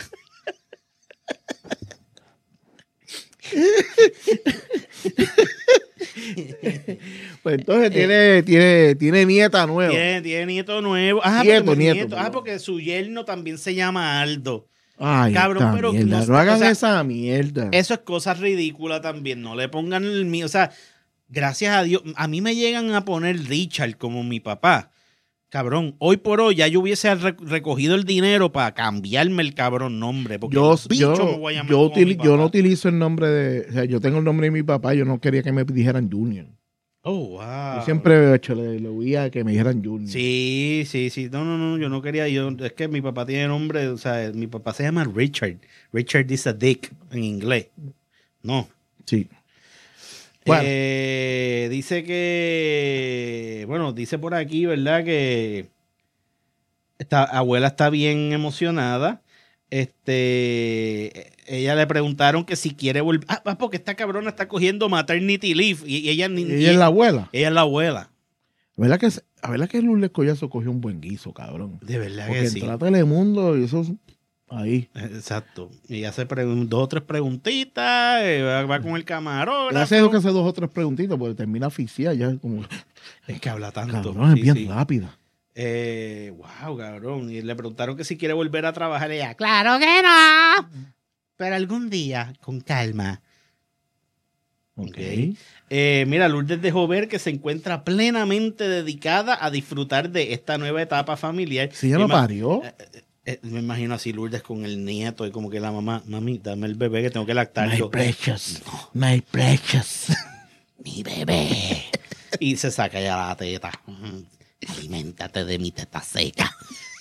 Pues entonces tiene, tiene, tiene nieta nueva. Tiene, tiene nieto nuevo. Ah, Nieto, porque, nieto, nieto. Ah, perdón. porque su yerno también se llama Aldo. Ay, Cabrón, esta pero mierda. no- No, hagan o sea, esa mierda. Eso es cosa ridícula también. No le pongan el mío. O sea, gracias a Dios. A mí me llegan a poner Richard como mi papá. Cabrón, hoy por hoy ya yo hubiese re- recogido el dinero para cambiarme el cabrón nombre. Porque Yo, bicho yo, me voy a llamar yo, como utili- mi yo no papá. utilizo el nombre de... O sea, yo tengo el nombre de mi papá. Yo no quería que me dijeran Junior. Oh, wow. Yo siempre hecho, le, le oía que me dijeran Junior. Sí, sí, sí. No, no, no, yo no quería. Yo, es que mi papá tiene nombre, o sea, mi papá se llama Richard. Richard is a dick en inglés. No, Sí. Bueno. Eh, dice que, bueno, dice por aquí, ¿verdad? Que esta abuela está bien emocionada. Este, ella le preguntaron que si quiere volver. Ah, porque esta cabrona está cogiendo maternity leave y, y ella ni. Ella es la abuela. Ella es la abuela. ¿Verdad que, a verdad que Lourdes Collazo cogió un buen guiso, cabrón? De verdad Porque que sí. entró a Telemundo y eso es ahí. Exacto. Y hace pregun- dos o tres preguntitas, eh, va, va con el camarógrafo. Le hace que hace dos o tres preguntitas porque termina asfixiada ya como. Es que habla tanto. Cabrón, es Sí, bien sí. rápida. Eh, wow, cabrón. Y le preguntaron que si quiere volver a trabajar. Y ella, claro que no. Pero algún día, con calma. Ok. Ok. Eh, mira, Lourdes dejó ver que se encuentra plenamente dedicada a disfrutar de esta nueva etapa familiar. Si ella no Me ima- parió. eh, eh, me imagino así Lourdes con el nieto y como que la mamá, mami, dame el bebé que tengo que lactarlo. My precious. My precious. Mi bebé. Y se saca ya la teta. Ujú. Aliméntate de mi teta seca.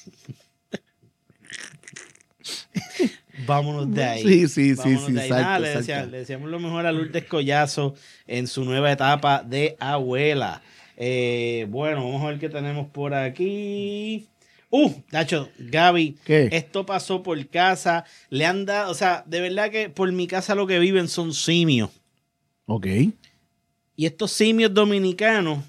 Vámonos de ahí. Sí, sí, sí, Vámonos sí, de ahí. salta, Nada, le, salta. decía- le deseamos lo mejor a Lourdes Collazo en su nueva etapa de abuela. Eh, bueno, vamos a ver qué tenemos por aquí. Uh, Nacho, Gaby, ¿Qué? esto pasó por casa. Le han dado, o sea, de verdad que por mi casa lo que viven son simios. Ok. Y estos simios dominicanos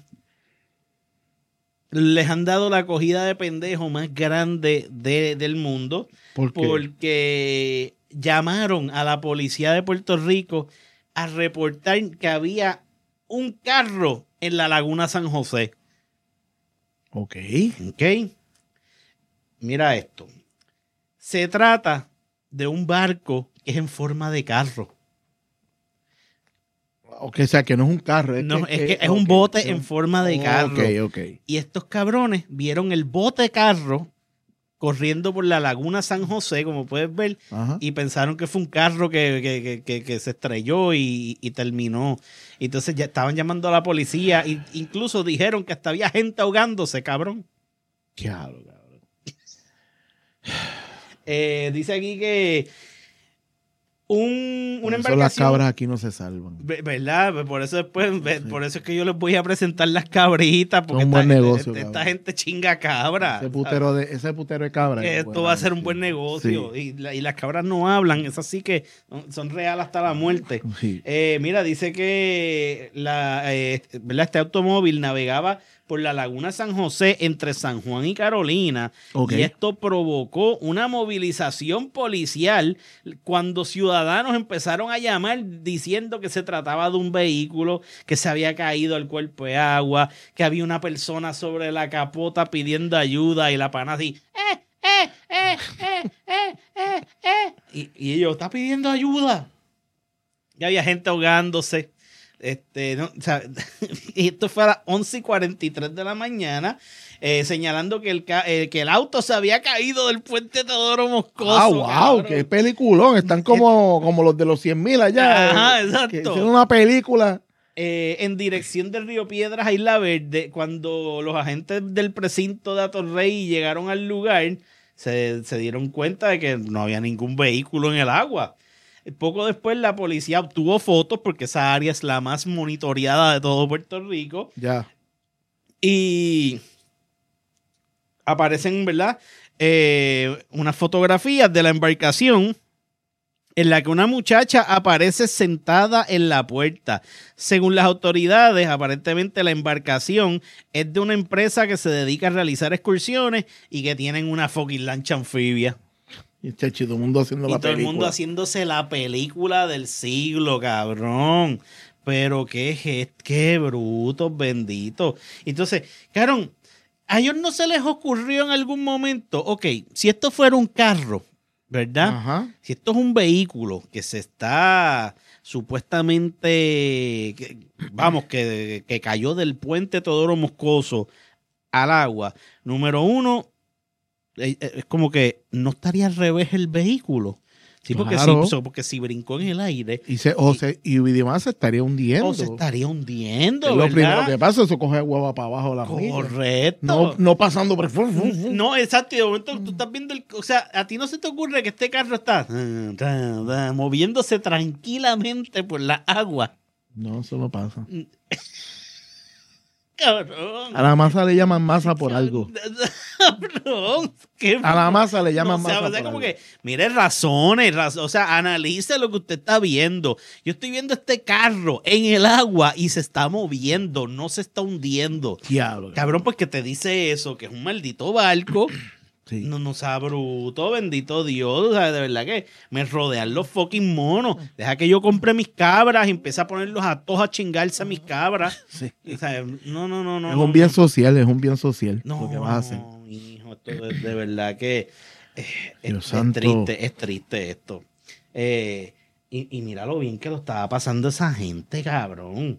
les han dado la acogida de pendejo más grande de- del mundo. ¿Por qué? Porque llamaron a la policía de Puerto Rico a reportar que había un carro en la Laguna San José. Ok. ¿Ok? Mira esto. Se trata de un barco que es en forma de carro. Ok, o sea, que no es un carro. Es No, que, es que es ok, un bote no. en forma de carro. Ok, ok. Y estos cabrones vieron el bote carro corriendo por la Laguna San José, como puedes ver, Ajá. y pensaron que fue un carro que, que, que, que, que se estrelló y, y terminó. Entonces ya estaban llamando a la policía e incluso dijeron que hasta había gente ahogándose, cabrón. Claro, cabrón. Eh, dice aquí que un, Por una eso las embarcación... cabras aquí no se salvan. Ve- ¿Verdad? Por eso después, ve- por eso es que yo les voy a presentar las cabritas, porque Es un esta, buen gente- negocio, esta cabrón. gente chinga cabra. Ese putero de, ese putero de cabra. Que es esto buena, va a ser un sí. buen negocio. Sí. Y, la- y las cabras no hablan, es así que son, son real hasta la muerte. Sí. Eh, mira, dice que la, eh, ¿verdad? Este automóvil navegaba por la Laguna San José entre San Juan y Carolina. Ok. Y esto provocó una movilización policial cuando ciudadanos empezaron a llamar diciendo que se trataba de un vehículo, que se había caído al cuerpo de agua, que había una persona sobre la capota pidiendo ayuda y la pana así, eh, eh, eh, eh, eh, eh, eh. Y, y ellos, está pidiendo ayuda. Ya había gente ahogándose. Este, no, o sea, y esto fue a las once y cuarenta y tres de la mañana, eh, señalando que el, ca- eh, que el auto se había caído del puente Teodoro Moscoso. Ah, wow, cabrón. qué peliculón. Están como, como los de los cien mil allá. Ajá, eh, exacto. Que hicieron una película. Eh, en dirección del Río Piedras a Isla Verde, cuando los agentes del precinto de Atorrey llegaron al lugar, se, se dieron cuenta de que no había ningún vehículo en el agua. Poco después la policía obtuvo fotos, porque esa área es la más monitoreada de todo Puerto Rico, Ya. y aparecen, ¿verdad? Eh, unas fotografías de la embarcación en la que una muchacha aparece sentada en la puerta. Según las autoridades, aparentemente la embarcación es de una empresa que se dedica a realizar excursiones y que tienen una fucking lancha anfibia. Y chachi, todo el mundo haciendo Y la todo el película. mundo haciéndose la película del siglo, cabrón. Pero qué, es- qué brutos, benditos. Entonces, cabrón, a ellos no se les ocurrió en algún momento, ok, si esto fuera un carro, ¿verdad? Ajá. Si esto es un vehículo que se está supuestamente, que- vamos, que, que cayó del puente Teodoro Moscoso al agua, número uno, eh, eh, es como que no estaría al revés el vehículo. O Sí, porque Claro. sí, porque si brincó en el aire, Y, se, o se, y además se estaría hundiendo. o se estaría hundiendo, Es lo primero ¿verdad? que pasa, eso coge agua para abajo de la milla. Correcto. No, no pasando por... fu- fu- fu. No, exacto. Y de momento tú estás viendo el. O sea, a ti no se te ocurre que este carro está ah, ah, ah, moviéndose tranquilamente por la agua. No, eso no pasa. Cabrón. A la masa le llaman masa por algo. Cabrón. ¿Qué A la masa le llaman No, o sea, masa o sea, por como algo. que, mire, razones, raz- o sea, analice lo que usted está viendo. Yo estoy viendo este carro en el agua y se está moviendo, no se está hundiendo. Diablo. Cabrón, pues que te dice eso, que es un maldito barco. Sí. No, no sea bruto, bendito Dios. O sea, de verdad que me rodean los fucking monos. Deja que yo compre mis cabras y empiece a ponerlos a todos a chingarse a mis cabras. Sí. O sea, no, no, no, no. Es no, un bien no. social, es un bien social No, lo que vas a hacer. hijo, esto de, de verdad que eh, es, Dios es santo. triste, es triste esto. Eh, y, y mira lo bien que lo estaba pasando esa gente, cabrón.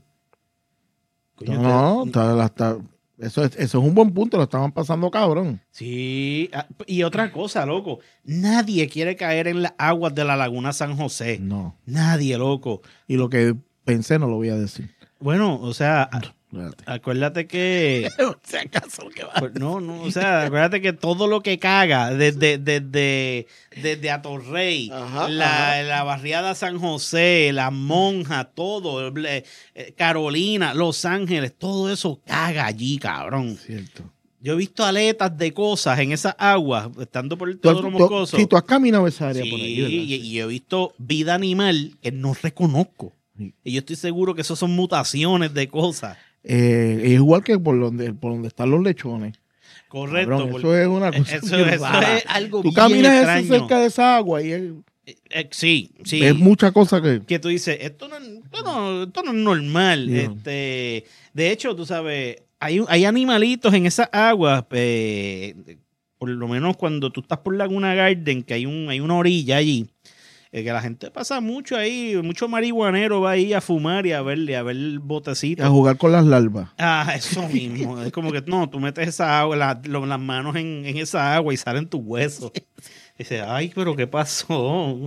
Coño, No, te- está- la- está- eso, es, eso es un buen punto, lo estaban pasando cabrón. Sí, ah, y otra cosa, loco. Nadie quiere caer en las aguas de la Laguna San José. No. Nadie, loco. Y lo que pensé no lo voy a decir. Bueno, o sea, a- Espérate. acuérdate que... Si acaso lo que va. Pues no, no, o sea, acuérdate que todo lo que caga, desde, desde, desde Atorrey, Ajá, la, ajá. la barriada San José, la Monja, todo, eh, eh, Carolina, Los Ángeles, todo eso caga allí, cabrón. Cierto. Yo he visto aletas de cosas en esas aguas, estando por el Tú, Teodoro tú- Moscoso. sí, tú has caminado esa área Sí, por ahí, ¿verdad? y, y yo he visto vida animal que no reconozco. Sí. Y yo estoy seguro que eso son mutaciones de cosas. Eh, es igual que por donde, por donde están los lechones. Correcto. Cabrón, porque- eso es una cosa eso- bien eso rara. es algo Tú bien caminas eso extraño. cerca de esa agua y es, Eh, sí, sí. es mucha cosa que... Que tú dices, esto no, esto no, esto no es normal. Yeah. Este, de hecho, tú sabes, hay, un- hay animalitos en esas aguas, eh, por lo menos cuando tú estás por Laguna Garden, que hay, un, hay una orilla allí, eh, que la gente pasa mucho ahí, mucho marihuanero va ahí a fumar y a ver, y a ver el botecito. A jugar con las larvas. Ah, eso mismo. Es como que no, tú metes esa agua, la- lo- las manos en, en esa agua y salen tus huesos. Y dices, ay, pero ¿qué pasó?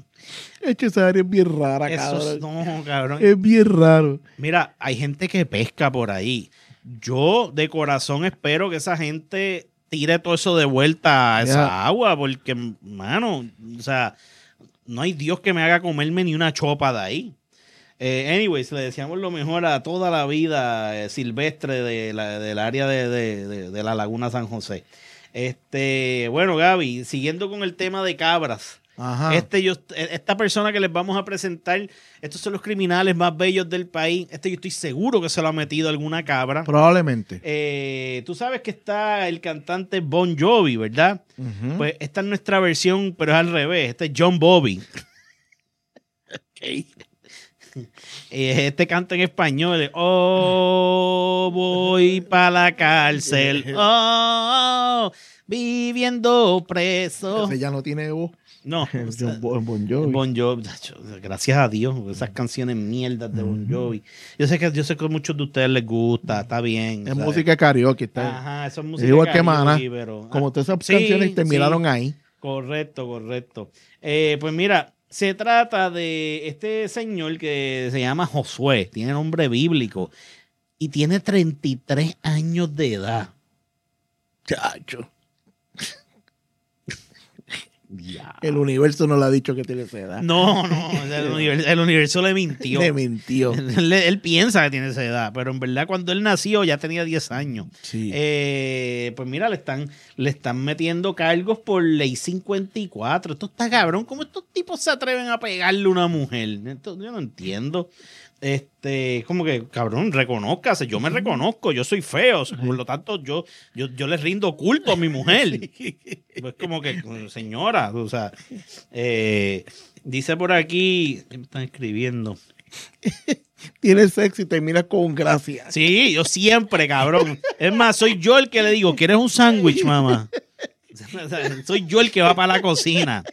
Es que esa área es bien rara, Eso cabrón. es, no, cabrón. Es bien raro. Mira, hay gente que pesca por ahí. Yo de corazón espero que esa gente tire todo eso de vuelta a esa Ya. agua, porque, mano, o sea, no hay Dios que me haga comerme ni una chopa de ahí. Eh, anyways, le deseamos lo mejor a toda la vida eh, silvestre de la, del área de, de- de- de la Laguna San José. Este, bueno, Gaby, siguiendo con el tema de cabras. Ajá. Este yo, esta persona que les vamos a presentar, estos son los criminales más bellos del país. Este yo estoy seguro que se lo ha metido alguna cabra. Probablemente. Eh, tú sabes que está el cantante Bon Jovi, ¿verdad? Ujú. Pues esta es nuestra versión, pero es al revés. Este es John Bobby. Ok. Eh, Este canta en español. Oh, voy para la cárcel. Oh, viviendo preso. Ese ya no tiene voz. No. El John Bo- el Bon Jovi. Bon Jovi, tacho, gracias a Dios, esas canciones mierdas de Bon Jovi. Yo sé que yo sé que a muchos de ustedes les gusta, está bien. Es ¿sabes? música de karaoke. Está. Ajá, eso es Es música igual que karaoke, Maná. pero- Como ah, todas esas sí, canciones terminaron sí. ahí. Correcto, correcto. Eh, pues mira, se trata de este señor que se llama Josué, tiene nombre bíblico y tiene treinta y tres años de edad. Chacho. Ya. El universo no le ha dicho que tiene esa edad. No, no, el universo, el universo le mintió. Le mintió. Él, él piensa que tiene esa edad, pero en verdad cuando él nació ya tenía diez años. Sí. Eh, pues mira, le están, le están metiendo cargos por ley cincuenta y cuatro. Esto está cabrón. ¿Cómo estos tipos se atreven a pegarle a una mujer? Esto, yo no entiendo. Este, como que, cabrón, reconózcase. Yo me reconozco, yo soy feo. Por lo tanto, yo, yo, yo le rindo culto a mi mujer. Pues como que, señora, o sea, eh, dice por aquí, ¿qué me están escribiendo? Tiene sexo y termina con gracia. Sí, yo siempre, cabrón. Es más, soy yo el que le digo, ¿quieres un sándwich, mamá? O sea, soy yo el que va para la cocina.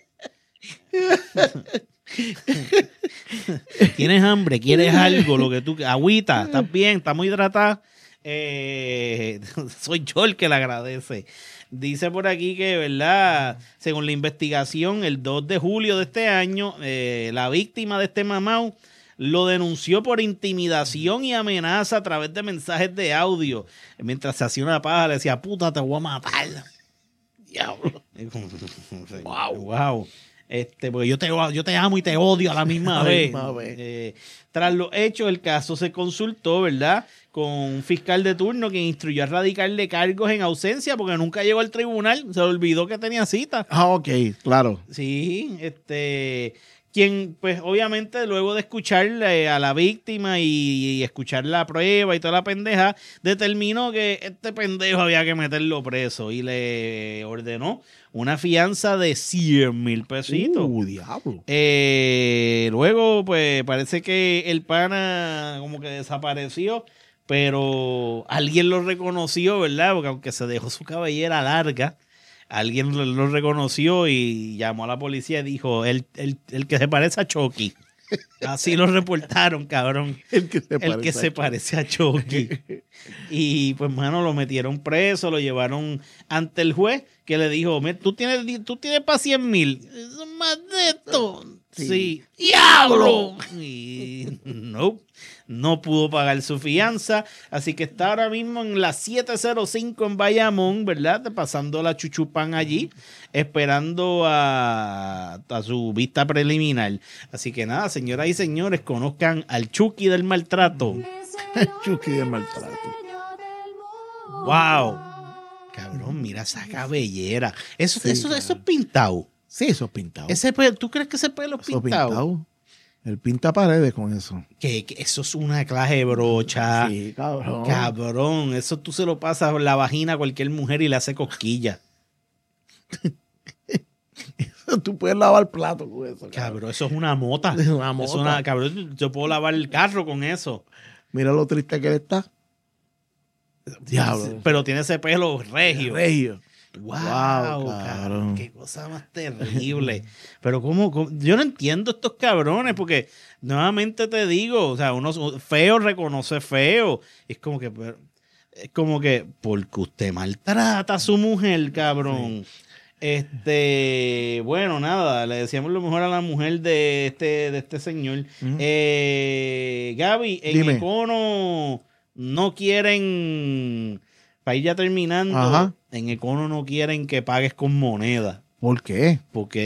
¿Tienes hambre? ¿Quieres algo? Lo que tú, agüita, ¿estás bien? ¿Estás muy hidratada? Eh, soy yo el que le agradece. Dice por aquí que, ¿verdad? Según la investigación, el dos de julio de este año, eh, la víctima de este mamau lo denunció por intimidación y amenaza a través de mensajes de audio. Mientras se hacía una paja, le decía, puta, te voy a matar. Diablo. Wow. Wow. Este, porque yo te, yo te amo y te odio a la misma vez. misma vez. Eh, tras los hechos, el caso se consultó, ¿verdad?, con un fiscal de turno que instruyó a radicarle cargos en ausencia porque nunca llegó al tribunal. Se le olvidó que tenía cita. Ah, ok, claro. Sí, este... Quien, pues, obviamente, luego de escucharle a la víctima y, y escuchar la prueba y toda la pendeja, determinó que este pendejo había que meterlo preso y le ordenó una fianza de cien mil pesitos. Uh, diablo. Eh, luego, pues, parece que el pana como que desapareció, pero alguien lo reconoció, ¿verdad? Porque aunque se dejó su cabellera larga, alguien lo, lo reconoció y llamó a la policía y dijo, el, el, el que se parece a Chucky. Así lo reportaron, cabrón. El que se el parece, que a, se parece a Chucky. Y pues, mano, lo metieron preso, lo llevaron ante el juez que le dijo, tú tienes, tú tienes para cien mil. Son más de esto. Sí. sí. ¡Diablo! Y no, no pudo pagar su fianza. Así que está ahora mismo en la siete cero cinco en Bayamón, ¿verdad? Pasando la chuchupán allí, esperando a, a su vista preliminar. Así que nada, señoras y señores, conozcan al Chucky del maltrato. Chucky del maltrato. ¡Wow! Cabrón, mira esa cabellera. Eso, sí, eso, eso es pintado. Sí, eso es pintado. Ese pelo, ¿tú crees que ese pelo es eso pintado? pintado? Él pinta paredes con eso. Que, que eso es una clase de brocha. Sí, cabrón. Cabrón, eso tú se lo pasas por la vagina a cualquier mujer y le hace cosquilla. Tú puedes lavar plato con eso. Cabrón, cabrón eso es una mota. Es una mota. Es una, cabrón, yo puedo lavar el carro con eso. Mira lo triste que él está. Diablo. Pero tiene ese pelo regio. Regio. Wow, wow, cabrón. cabrón. Qué cosa más terrible. Pero cómo, cómo, yo no entiendo estos cabrones, porque nuevamente te digo, o sea, uno feo reconoce feo. Es como que, es como que, porque usted maltrata a su mujer, cabrón. Sí. Este, bueno, nada, le decíamos lo mejor a la mujer de este, de este señor. Uh-huh. Eh, Gaby, en Dime. Econo no quieren, para ir ya terminando, Ajá. en Econo no quieren que pagues con moneda. ¿Por qué?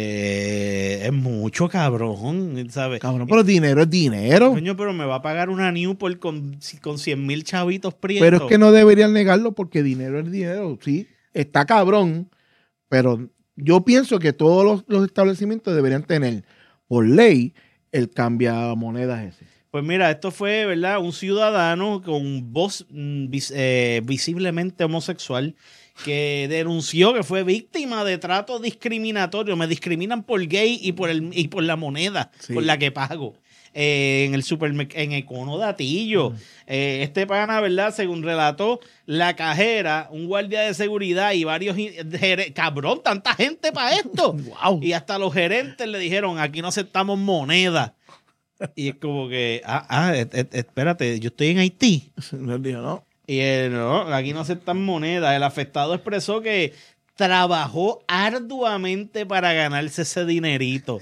Porque es mucho, cabrón, ¿sabes? Cabrón, pero dinero es dinero. Coño, pero me va a pagar una Newport con, con cien mil chavitos prietos. Pero es que no deberían negarlo porque dinero es dinero, sí. Está cabrón, pero yo pienso que todos los, los establecimientos deberían tener, por ley, el cambiamonedas ese. Pues mira, esto fue, ¿verdad? Un ciudadano con voz mm, vis, eh, visiblemente homosexual que denunció que fue víctima de trato discriminatorio. Me discriminan por gay y por el y por la moneda sí. con la que pago. Eh, en el supermercado, en Econo Datillo. Uh-huh. Eh, este pana, ¿verdad? Según relató, la cajera, un guardia de seguridad y varios gerentes. Cabrón, tanta gente para esto. Wow. Y hasta los gerentes le dijeron, aquí no aceptamos moneda. Y es como que, ah, ah, et, et, espérate, yo estoy en Haití. No dijo, no. Y él, no, aquí no aceptan moneda. El afectado expresó que trabajó arduamente para ganarse ese dinerito.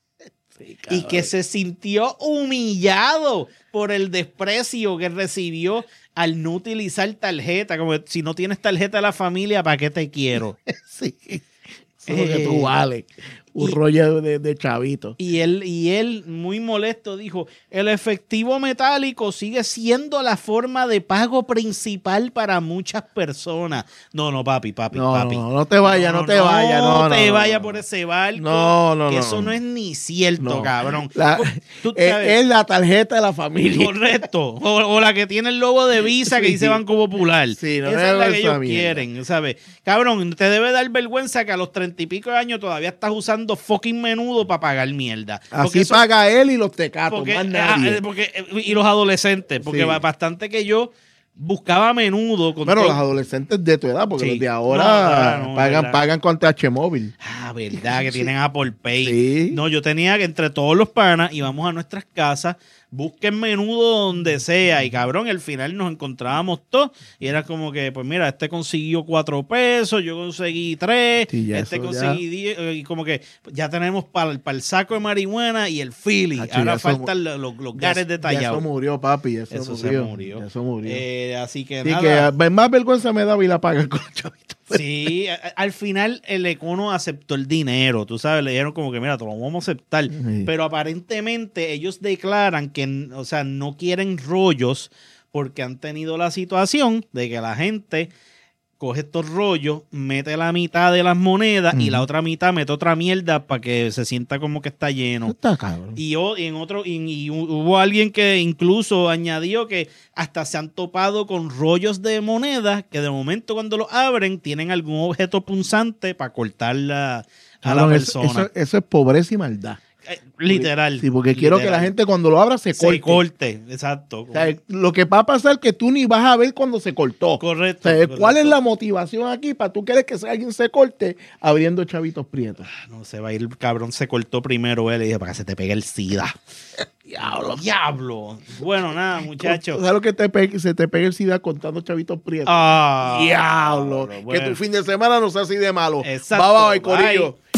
Sí, y que se sintió humillado por el desprecio que recibió al no utilizar tarjeta. Como si no tienes tarjeta de la familia, ¿para qué te quiero? Sí, eso es lo que tú vales. Un y, rollo de, de chavito. Y él, y él, muy molesto, dijo, el efectivo metálico sigue siendo la forma de pago principal para muchas personas. No, no, papi, papi, no, papi. No, no te vayas, no, no, no te vayas. No, no te no, vayas no, por ese barco. No, no, que no. Eso no es ni cierto, no. cabrón. La, ¿Tú, es, es la tarjeta de la familia. Correcto. O, o la que tiene el logo de Visa que sí. dice Banco Popular. Sí, no esa es la que ellos mierda. quieren, ¿sabes? Cabrón, te debe dar vergüenza que a los treinta y pico de años todavía estás usando fucking menudo para pagar mierda. Así eso, paga él y los tecatos, porque, más nadie. Porque, y los adolescentes, porque sí. bastante que yo buscaba menudo. Con bueno, todo. Los adolescentes de tu edad, porque sí. los de ahora no, no, pagan, pagan con T H móvil. Ah, verdad, que sí. tienen Apple Pay. Sí. No, yo tenía que entre todos los panas íbamos a nuestras casas, busquen menudo donde sea. Y cabrón, al final nos encontrábamos todos y era como que, pues mira, este consiguió cuatro pesos, yo conseguí tres, Sí, ya este eso conseguí ya- diez, y como que ya tenemos para el saco de marihuana y el Philly. Hacho, Ahora ya eso faltan mu- los, los, los Ya- gares Ya detallados. eso murió, papi. Eso, Eso murió. se murió. Ya eso murió. Eh, así que Sí, nada. que más vergüenza me daba y la pagan con los chavitos. Sí, a- al final el Econo aceptó el dinero, tú sabes, le dijeron como que mira, te lo vamos a aceptar, Sí. pero aparentemente ellos declaran que, o sea, no quieren rollos porque han tenido la situación de que la gente coge estos rollos, mete la mitad de las monedas y la otra mitad mete otra mierda para que se sienta como que está lleno. Está cabrón. Y, o- y en otro y, y hu- hubo alguien que incluso añadió que hasta se han topado con rollos de monedas que de momento cuando los abren tienen algún objeto punzante para cortarla a la Cabrón, eso, persona. eso- eso es pobreza y maldad. Eh, literal. Sí, porque quiero que la literal. gente cuando lo abra se corte. se corte. Exacto. O sea, lo que va a pasar es que tú ni vas a ver cuando se cortó. Correcto, O sea, ¿cuál correcto. es la motivación aquí para tú quieres que alguien se corte abriendo chavitos prietos? No se va a ir, el cabrón se cortó primero él y dije, para que se te pegue el SIDA. Diablo, diablo. Bueno, nada, muchachos. ¿Sabes lo que te pegue- se te pegue el SIDA contando chavitos prietos? Ah, Diablo. bueno. Que tu fin de semana no sea así de malo. Exacto. Bye, bye, corillo. Bye.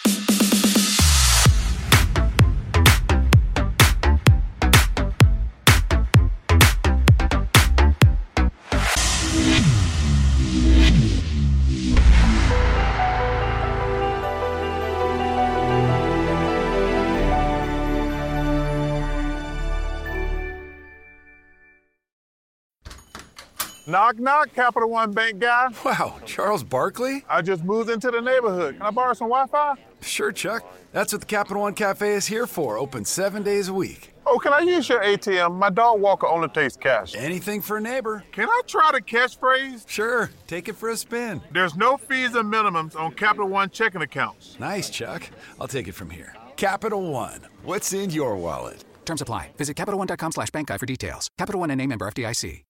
Knock, knock, Capital One Bank guy. Wow, Charles Barkley? I just moved into the neighborhood. Can I borrow some Wi-Fi? Sure, Chuck. That's what the Capital One Cafe is here for, open seven days a week. Oh, can I use your A T M? My dog Walker only takes cash. Anything for a neighbor. Can I try the catchphrase? Sure, take it for a spin. There's no fees and minimums on Capital One checking accounts. Nice, Chuck. I'll take it from here. Capital One. What's in your wallet? Terms apply. Visit CapitalOne.com slash bank guide for details. Capital One N A member F D I C.